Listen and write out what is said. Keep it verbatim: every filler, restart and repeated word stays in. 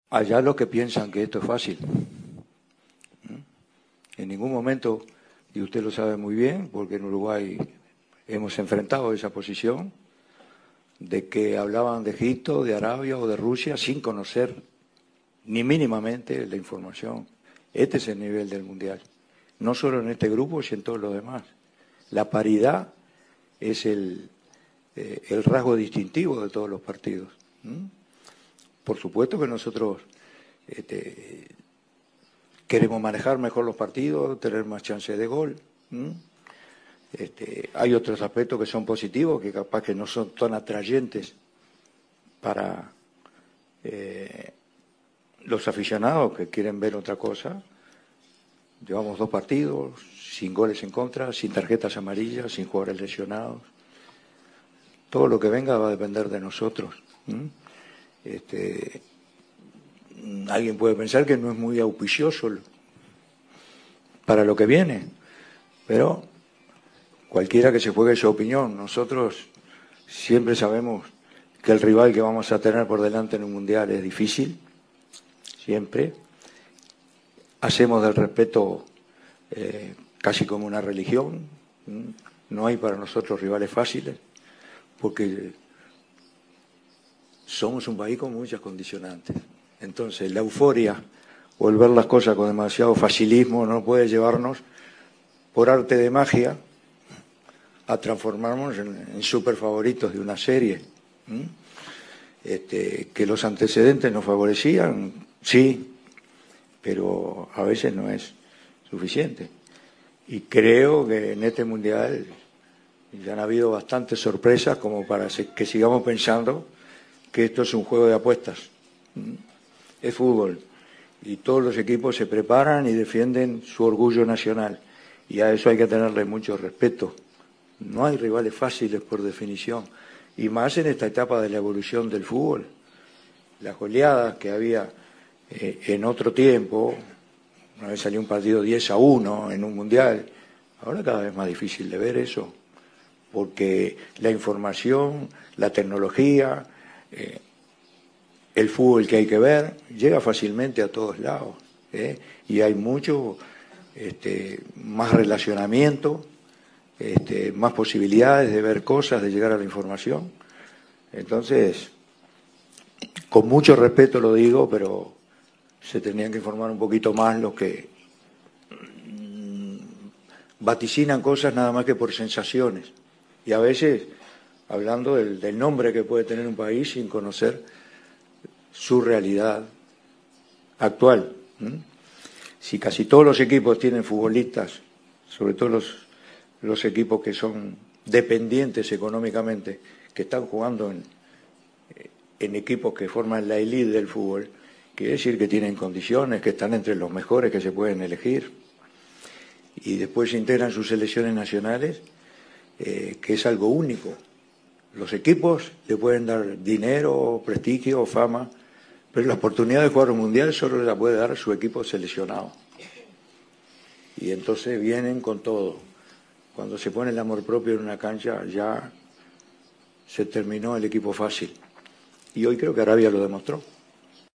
Allá los que piensan que esto es fácil. En ningún momento, y usted lo sabe muy bien, porque en Uruguay hemos enfrentado esa posición, de que hablaban de Egipto, de Arabia o de Rusia sin conocer ni mínimamente la información. Este es el nivel del Mundial. No solo en este grupo, sino en todos los demás. La paridad es el, eh, el rasgo distintivo de todos los partidos. ¿Mm? Por supuesto que nosotros este, queremos manejar mejor los partidos, tener más chances de gol. ¿Mm? Este, hay otros aspectos que son positivos, que capaz que no son tan atrayentes para eh, los aficionados que quieren ver otra cosa. Llevamos dos partidos, sin goles en contra, sin tarjetas amarillas, sin jugadores lesionados. Todo lo que venga va a depender de nosotros. ¿Mm? Este, alguien puede pensar que no es muy auspicioso para lo que viene, pero cualquiera que se juegue su opinión. Nosotros siempre sabemos que el rival que vamos a tener por delante en un mundial es difícil, siempre. Hacemos del respeto eh, casi como una religión. No hay para nosotros rivales fáciles, porque somos un país con muchas condicionantes. Entonces, la euforia o el ver las cosas con demasiado facilismo no puede llevarnos, por arte de magia, a transformarnos en, en super favoritos de una serie. ¿Mm? Este, que los antecedentes nos favorecían, sí, pero a veces no es suficiente. Y creo que en este Mundial ya han habido bastantes sorpresas como para que sigamos pensando que esto es un juego de apuestas. Es fútbol y todos los equipos se preparan y defienden su orgullo nacional, y a eso hay que tenerle mucho respeto. No hay rivales fáciles por definición, y más en esta etapa de la evolución del fútbol. Las goleadas que había eh, en otro tiempo, una vez salió un partido diez a uno en un mundial, ahora cada vez es más difícil de ver eso, porque la información, la tecnología, eh, el fútbol que hay que ver, llega fácilmente a todos lados, ¿eh? Y hay mucho este, más relacionamiento, este, más posibilidades de ver cosas, de llegar a la información. Entonces, con mucho respeto lo digo, pero se tendrían que informar un poquito más los que mmm, vaticinan cosas nada más que por sensaciones. Y a veces, hablando del, del nombre que puede tener un país sin conocer su realidad actual. ¿Mm? Si casi todos los equipos tienen futbolistas, sobre todo los, los equipos que son dependientes económicamente, que están jugando en, en equipos que forman la élite del fútbol, quiere decir que tienen condiciones, que están entre los mejores que se pueden elegir. Y después se integran sus selecciones nacionales, eh, que es algo único. Los equipos le pueden dar dinero, prestigio, fama, pero la oportunidad de jugar un mundial solo la puede dar su equipo seleccionado. Y entonces vienen con todo. Cuando se pone el amor propio en una cancha, ya se terminó el equipo fácil. Y hoy creo que Arabia lo demostró.